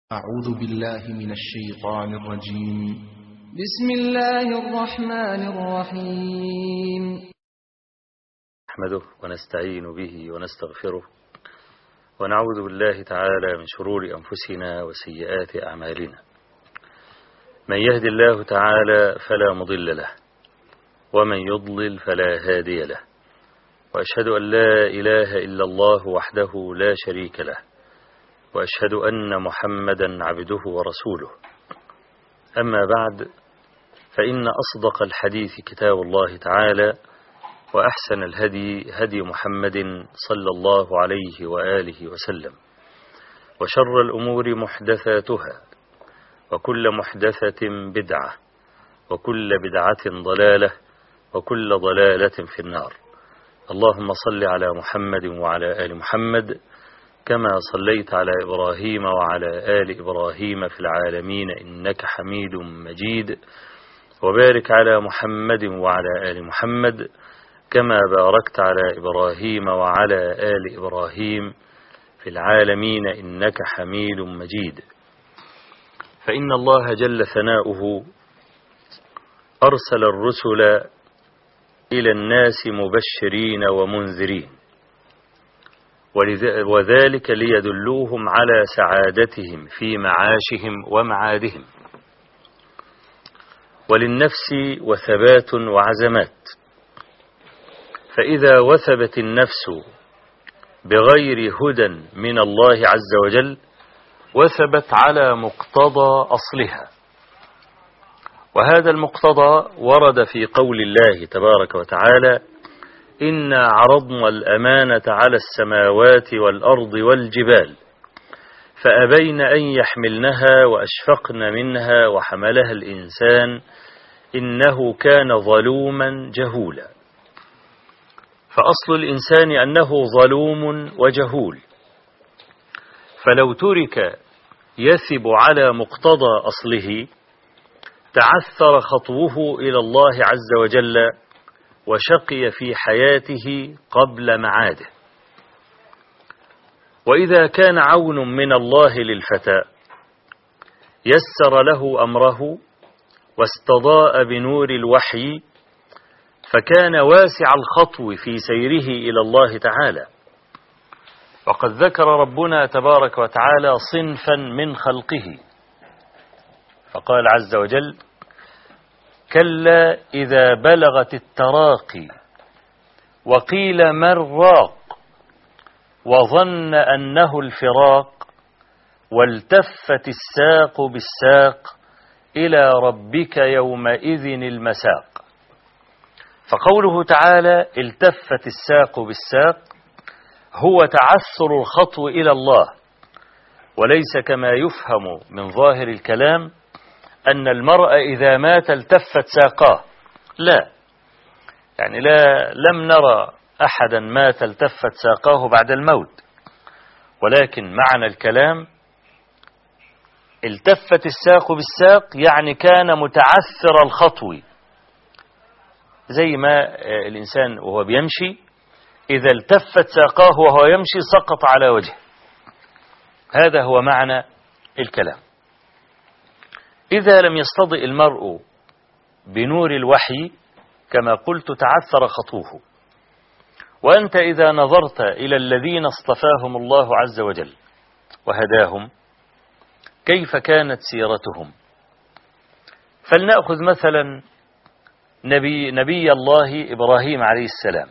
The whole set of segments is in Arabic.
أعوذ بالله من الشيطان الرجيم. بسم الله الرحمن الرحيم. نحمده ونستعين به ونستغفره ونعوذ بالله تعالى من شرور أنفسنا وسيئات أعمالنا. من يهد الله تعالى فلا مضل له ومن يضلل فلا هادي له، وأشهد أن لا إله إلا الله وحده لا شريك له، وأشهد أن محمدا عبده ورسوله. أما بعد، فإن أصدق الحديث كتاب الله تعالى، وأحسن الهدي هدي محمد صلى الله عليه وآله وسلم، وشر الأمور محدثاتها، وكل محدثة بدعة، وكل بدعة ضلالة، وكل ضلالة في النار. اللهم صل على محمد وعلى آل محمد كما صليت على إبراهيم وعلى آل إبراهيم في العالمين إنك حميد مجيد، وبارك على محمد وعلى آل محمد كما باركت على إبراهيم وعلى آل إبراهيم في العالمين إنك حميد مجيد. فإن الله جل ثناؤه أرسل الرسل إلى الناس مبشرين ومنذرين، وذلك ليدلوهم على سعادتهم في معاشهم ومعادهم، وللنفس وثبات وعزمات. فإذا وثبت النفس بغير هدى من الله عز وجل وثبت على مقتضى أصلها، وهذا المقتضى ورد في قول الله تبارك وتعالى: إنا عرضنا الأمانة على السماوات والأرض والجبال فأبين أن يحملنها وأشفقن منها وحملها الإنسان إنه كان ظلوما جهولا. فأصل الإنسان أنه ظلوم وجهول، فلو ترك يثب على مقتضى أصله تعثر خطوه إلى الله عز وجل وشقي في حياته قبل معاده. وإذا كان عون من الله للفتى يسر له أمره واستضاء بنور الوحي، فكان واسع الخطو في سيره إلى الله تعالى. وقد ذكر ربنا تبارك وتعالى صنفا من خلقه فقال عز وجل: كلا إذا بلغت التراقي وقيل من راق وظن أنه الفراق والتفت الساق بالساق إلى ربك يومئذ المساق. فقوله تعالى التفت الساق بالساق هو تعثر الخطو إلى الله، وليس كما يفهم من ظاهر الكلام أن المرء إذا مات التفت ساقاه، لا، يعني لم نرى أحدا مات التفت ساقاه بعد الموت، ولكن معنى الكلام التفت الساق بالساق يعني كان متعثر الخطو، زي ما الإنسان وهو بيمشي إذا التفت ساقاه وهو يمشي سقط على وجهه. هذا هو معنى الكلام. إذا لم يستضئ المرء بنور الوحي كما قلت تعثر خطوه. وأنت إذا نظرت إلى الذين اصطفاهم الله عز وجل وهداهم كيف كانت سيرتهم؟ فلنأخذ مثلا نبي الله إبراهيم عليه السلام.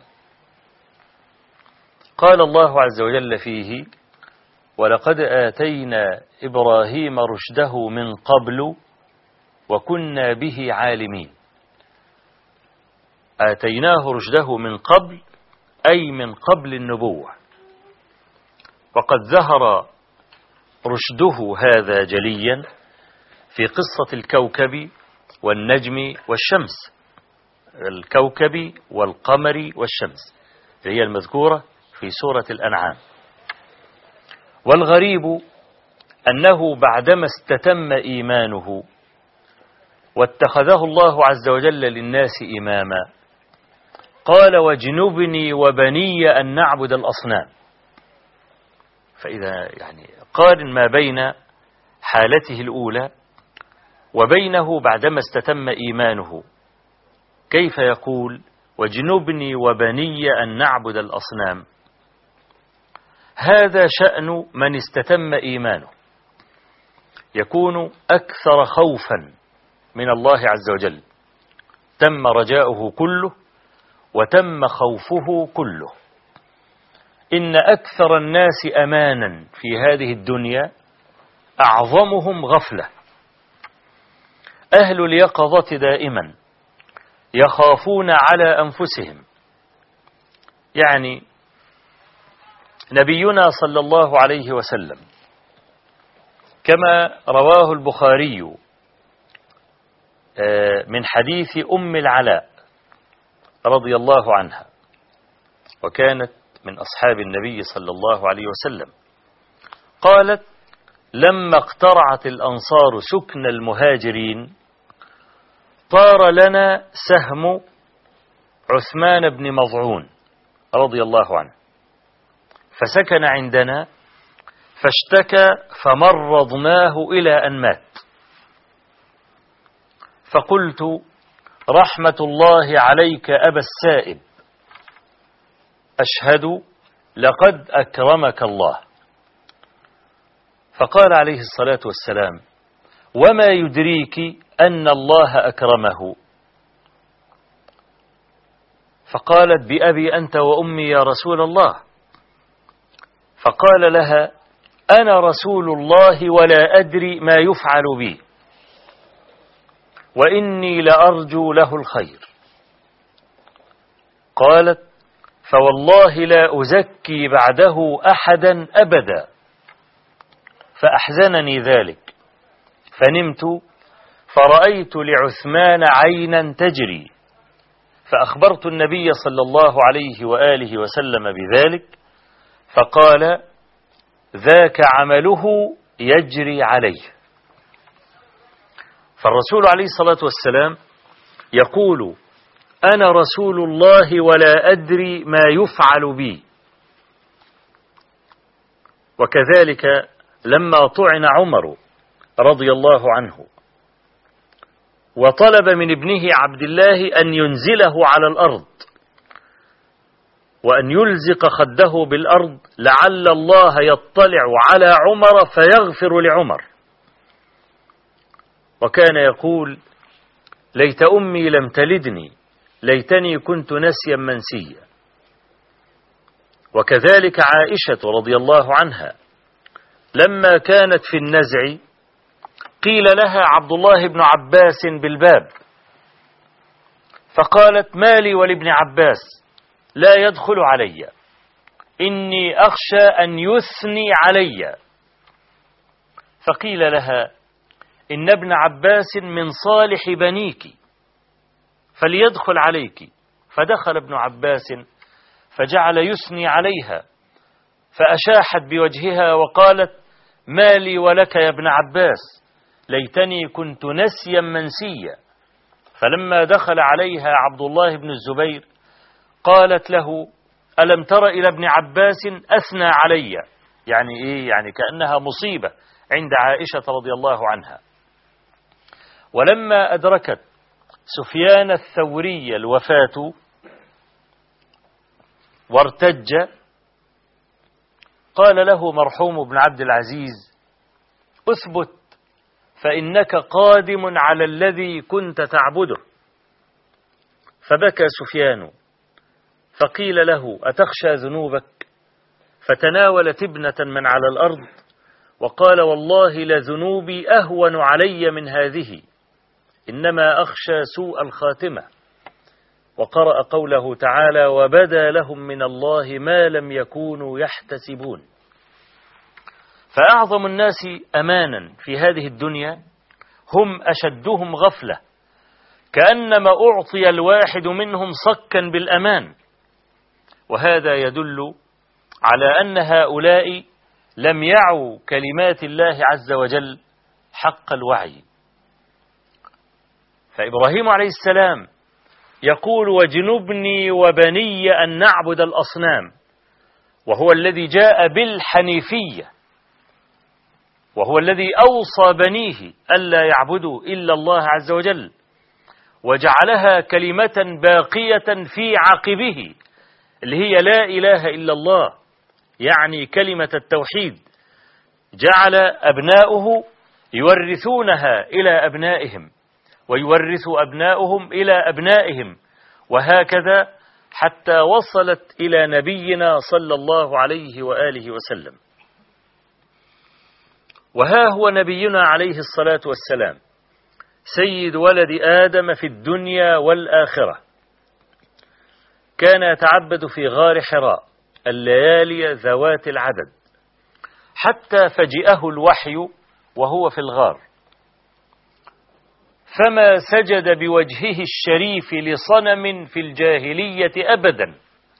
قال الله عز وجل فيه: ولقد آتينا إبراهيم رشده من قبل وكنا به عالمين. آتيناه رشده من قبل أي من قبل النبوة، وقد ظهر رشده هذا جليا في قصة الكوكب والنجم والشمس، الكوكب والقمر والشمس هي المذكورة في سورة الأنعام. والغريب أنه بعدما استتم إيمانه واتخذه الله عز وجل للناس إماما قال: واجنبني وبني أن نعبد الأصنام. فإذا يعني قارن ما بين حالته الأولى وبينه بعدما استتم إيمانه، كيف يقول واجنبني وبني أن نعبد الأصنام؟ هذا شأن من استتم إيمانه، يكون أكثر خوفا من الله عز وجل، تم رجاؤه كله وتم خوفه كله. إن أكثر الناس أمانا في هذه الدنيا أعظمهم غفلة. أهل اليقظة دائما يخافون على أنفسهم. يعني نبينا صلى الله عليه وسلم كما رواه البخاري من حديث أم العلاء رضي الله عنها، وكانت من أصحاب النبي صلى الله عليه وسلم، قالت: لما اقترعت الأنصار سكن المهاجرين طار لنا سهم عثمان بن مظعون رضي الله عنه، فسكن عندنا فاشتكى فمرضناه إلى أن مات، فقلت: رحمة الله عليك أبا السائب، أشهد لقد أكرمك الله. فقال عليه الصلاة والسلام: وما يدريك أن الله أكرمه؟ فقالت: بأبي أنت وأمي يا رسول الله. فقال لها: أنا رسول الله ولا أدري ما يفعل بي، وإني لأرجو له الخير. قالت: فوالله لا أزكي بعده أحدا أبدا. فأحزنني ذلك، فنمت فرأيت لعثمان عينا تجري، فأخبرت النبي صلى الله عليه وآله وسلم بذلك، فقال: ذاك عمله يجري عليه. فالرسول عليه الصلاة والسلام يقول: أنا رسول الله ولا أدري ما يفعل بي. وكذلك لما طعن عمر رضي الله عنه وطلب من ابنه عبد الله أن ينزله على الأرض وأن يلزق خده بالأرض لعل الله يطلع على عمر فيغفر لعمر، وكان يقول: ليت أمي لم تلدني، ليتني كنت نسيا منسيا. وكذلك عائشة رضي الله عنها لما كانت في النزع قيل لها عبد الله بن عباس بالباب، فقالت: ما لي ولابن عباس لا يدخل علي، إني أخشى أن يثني علي. فقيل لها: إن ابن عباس من صالح بنيك فليدخل عليك. فدخل ابن عباس فجعل يثني عليها، فأشاحت بوجهها وقالت: ما لي ولك يا ابن عباس، ليتني كنت نسيا منسيا. فلما دخل عليها عبد الله بن الزبير قالت له: ألم تر إلى ابن عباس أثنى علي؟ يعني إيه؟ يعني كأنها مصيبة عند عائشة رضي الله عنها. ولما أدركت سفيان الثوري الوفاة وارتج، قال له مرحوم بن عبد العزيز: أثبت فإنك قادم على الذي كنت تعبده. فبكى سفيان، فقيل له: أتخشى ذنوبك؟ فتناول تبنة من على الأرض وقال: والله لذنوبي أهون علي من هذه، إنما أخشى سوء الخاتمة. وقرأ قوله تعالى: وبدا لهم من الله ما لم يكونوا يحتسبون. فأعظم الناس أمانا في هذه الدنيا هم أشدهم غفلة، كأنما أعطي الواحد منهم صكا بالأمان. وهذا يدل على أن هؤلاء لم يعوا كلمات الله عز وجل حق الوعي. فإبراهيم عليه السلام يقول: واجنبني وبني أن نعبد الأصنام، وهو الذي جاء بالحنيفية، وهو الذي أوصى بنيه ألا يعبدوا إلا الله عز وجل، وجعلها كلمة باقية في عقبه اللي هي لا إله إلا الله، يعني كلمة التوحيد، جعل أبناؤه يورثونها إلى أبنائهم، ويورث أبناؤهم إلى أبنائهم، وهكذا حتى وصلت إلى نبينا صلى الله عليه وآله وسلم. وها هو نبينا عليه الصلاة والسلام سيد ولد آدم في الدنيا والآخرة، كان يتعبد في غار حراء الليالي ذوات العدد، حتى فجئه الوحي وهو في الغار، فما سجد بوجهه الشريف لصنم في الجاهلية أبدا،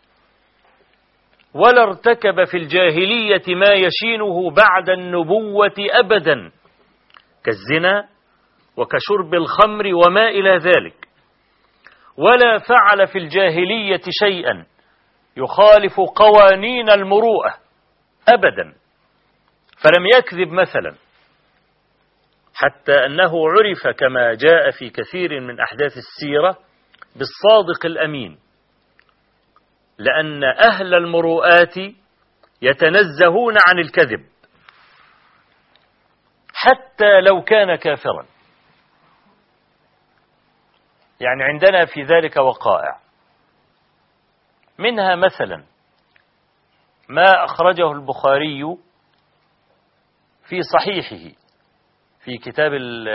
ولا ارتكب في الجاهلية ما يشينه بعد النبوة أبدا، كالزنا وكشرب الخمر وما إلى ذلك، ولا فعل في الجاهلية شيئا يخالف قوانين المروءة أبدا، فلم يكذب مثلا، حتى أنه عرف كما جاء في كثير من أحداث السيرة بالصادق الأمين، لأن أهل المروءات يتنزهون عن الكذب حتى لو كان كافرا. يعني عندنا في ذلك وقائع، منها مثلا ما أخرجه البخاري في صحيحه في كتاب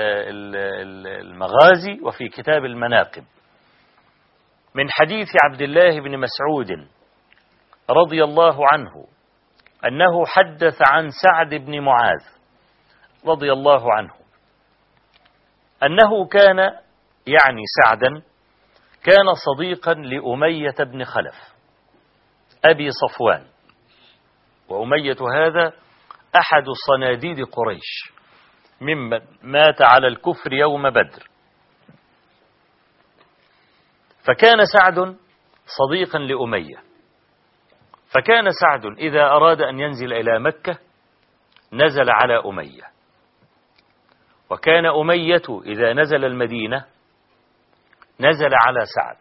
المغازي وفي كتاب المناقب، من حديث عبد الله بن مسعود رضي الله عنه أنه حدث عن سعد بن معاذ رضي الله عنه أنه كان، يعني سعدا، كان صديقا لأمية بن خلف أبي صفوان، وأمية هذا أحد صناديد قريش ممن مات على الكفر يوم بدر. فكان سعد صديقا لأمية، فكان سعد إذا أراد أن ينزل إلى مكة نزل على أمية، وكان أمية إذا نزل المدينة نزل على سعد.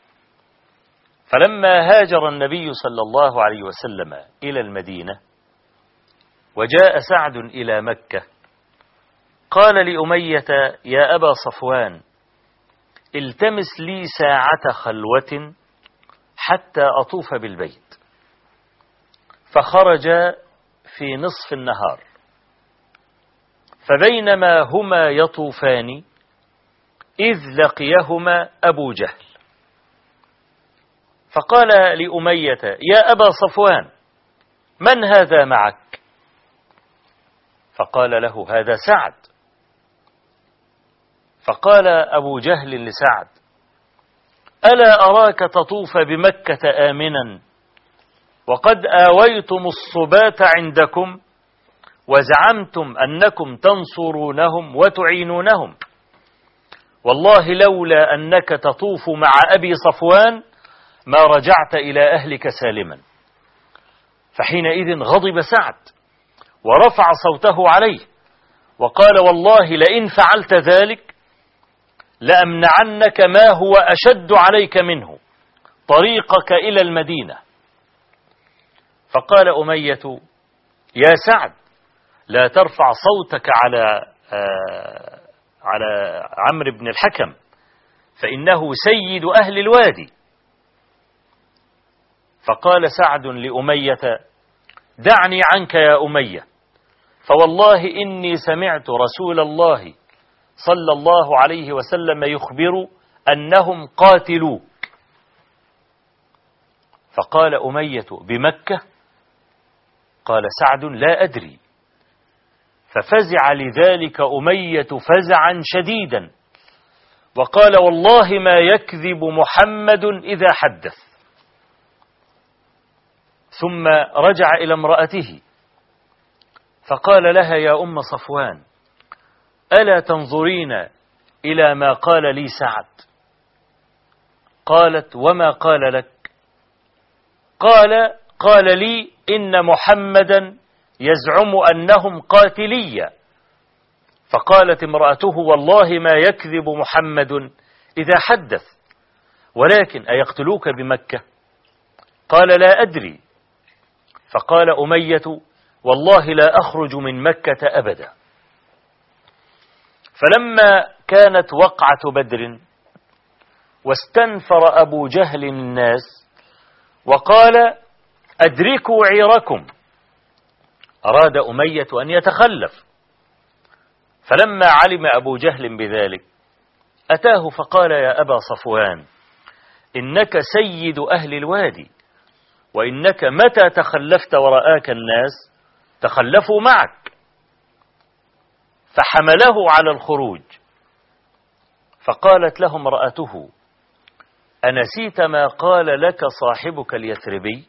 فلما هاجر النبي صلى الله عليه وسلم إلى المدينة وجاء سعد إلى مكة، قال لأمية: يا أبا صفوان، التمس لي ساعة خلوة حتى أطوف بالبيت. فخرج في نصف النهار، فبينما هما يطوفان إذ لقيهما أبو جهل، فقال لأمية: يا أبا صفوان، من هذا معك؟ فقال له: هذا سعد. فقال أبو جهل لسعد: ألا أراك تطوف بمكة آمنا وقد آويتم الصبات عندكم وزعمتم أنكم تنصرونهم وتعينونهم، والله لولا أنك تطوف مع أبي صفوان ما رجعت إلى أهلك سالما. فحينئذ غضب سعد ورفع صوته عليه وقال: والله لئن فعلت ذلك لأمنعنك ما هو أشد عليك منه، طريقك إلى المدينة. فقال أمية: يا سعد، لا ترفع صوتك على عمرو بن الحكم، فإنه سيد أهل الوادي. فقال سعد لأمية: دعني عنك يا أمية، فوالله إني سمعت رسول الله صلى الله عليه وسلم يخبر أنهم قاتلوك. فقال أمية: بمكة؟ قال سعد: لا أدري. ففزع لذلك أمية فزعا شديدا، وقال: والله ما يكذب محمد إذا حدث. ثم رجع إلى امرأته فقال لها: يا أم صفوان، ألا تنظرين إلى ما قال لي سعد؟ قالت: وما قال لك؟ قال لي: إن محمدا يزعم أنهم قاتلية. فقالت امرأته: والله ما يكذب محمد إذا حدث، ولكن أيقتلوك بمكة؟ قال: لا أدري. فقال أمية: والله لا أخرج من مكة أبدا. فلما كانت وقعة بدر واستنفر أبو جهل الناس وقال: أدركوا عيركم، أراد أمية أن يتخلف. فلما علم أبو جهل بذلك أتاه فقال: يا أبا صفوان، إنك سيد أهل الوادي، وإنك متى تخلفت ورآك الناس تخلفوا معك. فحمله على الخروج. فقالت له امرأته: أنسيت ما قال لك صاحبك اليثربي؟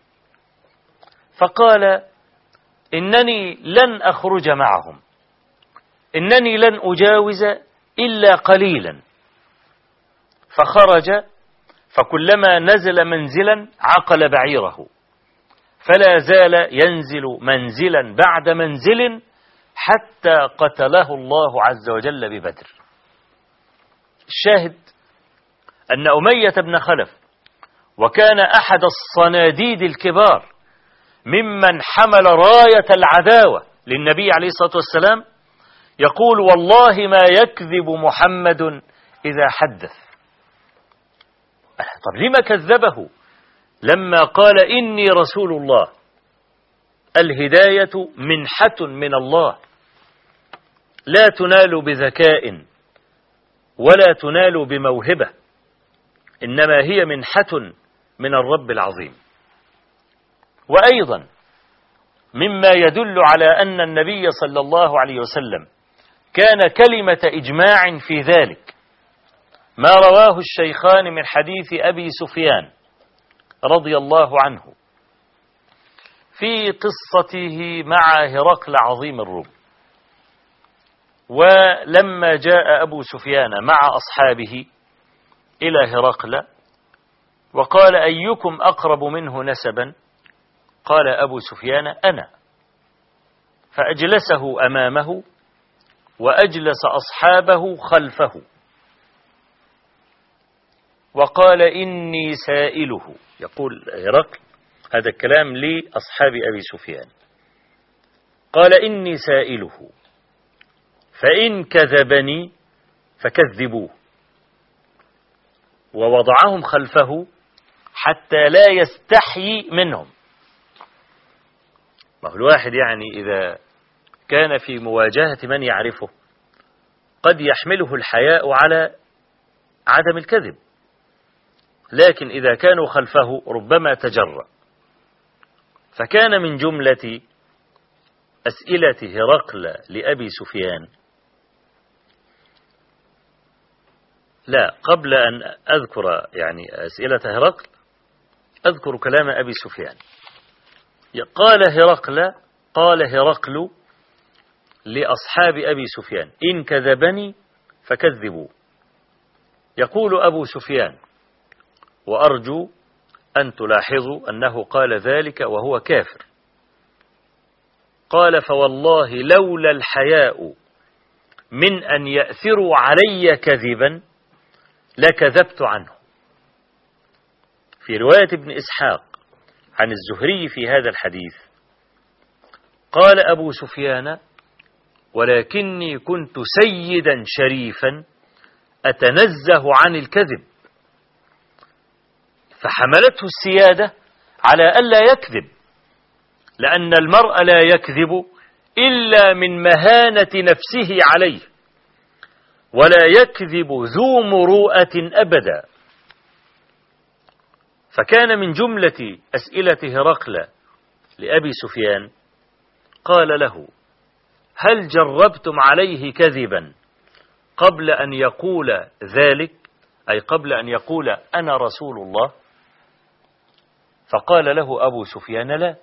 فقال: إنني لن أخرج معهم، إنني لن أجاوز إلا قليلا. فخرج، فكلما نزل منزلا عقل بعيره، فلا زال ينزل منزلا بعد منزل حتى قتله الله عز وجل ببدر. الشاهد أن أمية بن خلف، وكان أحد الصناديد الكبار ممن حمل راية العداوة للنبي عليه الصلاة والسلام، يقول: والله ما يكذب محمد إذا حدث. طب لما كذبه لما قال: إني رسول الله؟ الهداية منحة من الله، لا تنال بذكاء ولا تنال بموهبة، إنما هي منحة من الرب العظيم. وأيضا مما يدل على أن النبي صلى الله عليه وسلم كان كلمة إجماع في ذلك ما رواه الشيخان من حديث أبي سفيان رضي الله عنه في قصته مع هرقل عظيم الروم. ولما جاء أبو سفيان مع أصحابه إلى هرقل وقال: أيكم أقرب منه نسبا؟ قال أبو سفيان: أنا. فأجلسه أمامه وأجلس أصحابه خلفه، وقال: إني سائله. يقول هرقل هذا الكلام لأصحاب أبي سفيان، قال: إني سائله، فإن كذبني فكذبوه. ووضعهم خلفه حتى لا يستحيي منهم. ما هو الواحد يعني إذا كان في مواجهة من يعرفه قد يحمله الحياء على عدم الكذب، لكن إذا كانوا خلفه ربما تجرأ. فكان من جملة أسئلة هرقل لأبي سفيان، لا، قبل أن أذكر يعني أسئلة هرقل أذكر كلام أبي سفيان. قال هرقل لأصحاب أبي سفيان: إن كذبني فكذبوا. يقول أبو سفيان: وأرجو أن تلاحظوا أنه قال ذلك وهو كافر. قال: فوالله لولا الحياء من أن يأثروا علي كذبا لكذبت عنه. في رواية ابن إسحاق عن الزهري في هذا الحديث قال أبو سفيان: ولكني كنت سيدا شريفا أتنزه عن الكذب. فحملته السيادة على ألا يكذب، لأن المرء لا يكذب إلا من مهانة نفسه عليه، ولا يكذب ذو مروءة أبدا. فكان من جملة أسئلة هرقل لأبي سفيان قال له: هل جربتم عليه كذبا قبل أن يقول ذلك، أي قبل أن يقول أنا رسول الله؟ فقال له أبو سفيان: لا.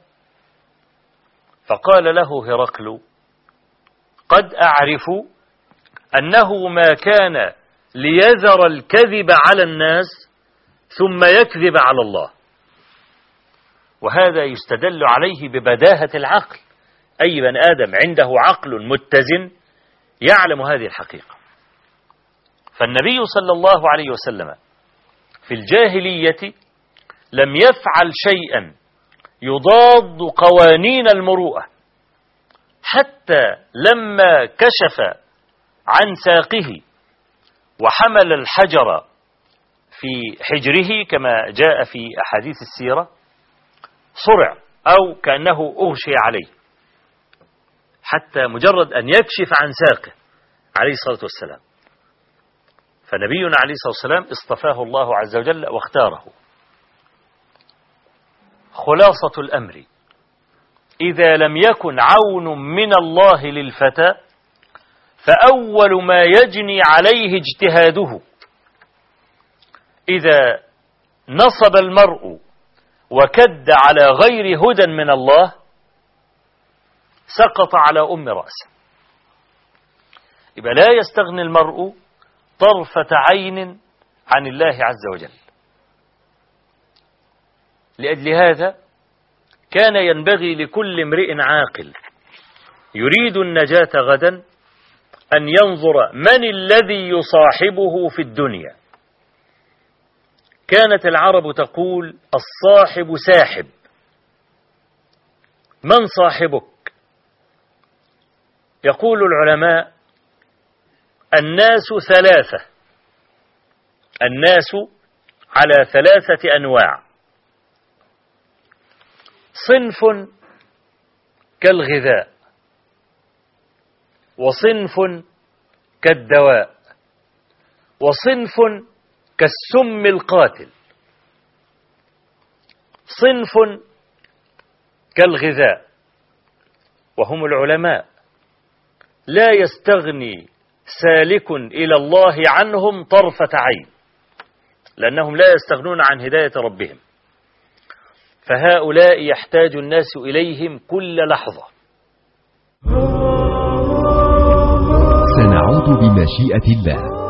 فقال له هرقل: قد أعرف أنه ما كان ليذر الكذب على الناس ثم يكذب على الله. وهذا يستدل عليه ببداهة العقل، أي بني آدم عنده عقل متزن يعلم هذه الحقيقة. فالنبي صلى الله عليه وسلم في الجاهلية لم يفعل شيئا يضاد قوانين المروءة، حتى لما كشف عن ساقه وحمل الحجر في حجره كما جاء في أحاديث السيرة صرع أو كأنه أغشي عليه، حتى مجرد أن يكشف عن ساقه عليه الصلاة والسلام. فنبينا عليه الصلاة والسلام اصطفاه الله عز وجل واختاره. خلاصة الأمر: إذا لم يكن عون من الله للفتى فأول ما يجني عليه اجتهاده. إذا نصب المرء وكد على غير هدى من الله سقط على أم رأسه. يبقى لا يستغني المرء طرفة عين عن الله عز وجل. لأجل هذا كان ينبغي لكل امرئ عاقل يريد النجاة غدا أن ينظر من الذي يصاحبه في الدنيا. كانت العرب تقول: الصاحب ساحب. من صاحبك؟ يقول العلماء: الناس ثلاثة. الناس على ثلاثة أنواع: صنف كالغذاء، وصنف كالدواء، وصنف كالسم القاتل. صنف كالغذاء وهم العلماء لا يستغني سالك إلى الله عنهم طرفة عين، لأنهم لا يستغنون عن هداية ربهم، فهؤلاء يحتاج الناس إليهم كل لحظة. سنعود بمشيئة الله.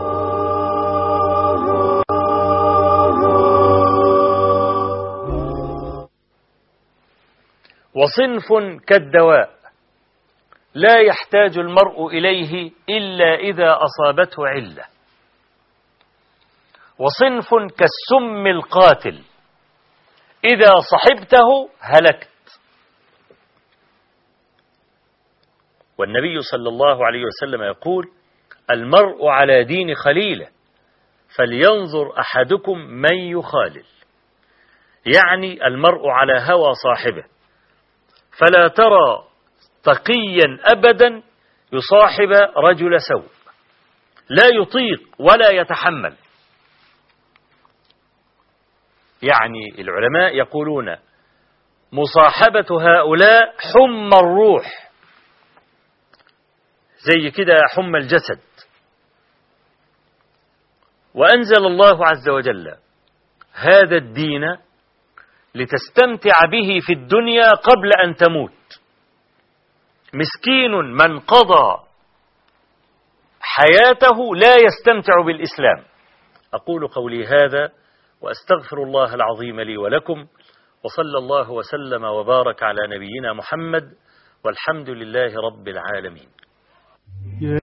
وصنف كالدواء لا يحتاج المرء إليه إلا إذا أصابته علة. وصنف كالسم القاتل إذا صحبته هلكت. والنبي صلى الله عليه وسلم يقول: المرء على دين خليله فلينظر أحدكم من يخالل. يعني المرء على هوى صاحبه، فلا ترى تقيا أبدا يصاحب رجل سوء لا يطيق ولا يتحمل. يعني العلماء يقولون: مصاحبة هؤلاء حمى الروح، زي كده حمى الجسد. وأنزل الله عز وجل هذا الدين لتستمتع به في الدنيا قبل أن تموت. مسكين من قضى حياته لا يستمتع بالإسلام. أقول قولي هذا وأستغفر الله العظيم لي ولكم، وصلى الله وسلم وبارك على نبينا محمد، والحمد لله رب العالمين.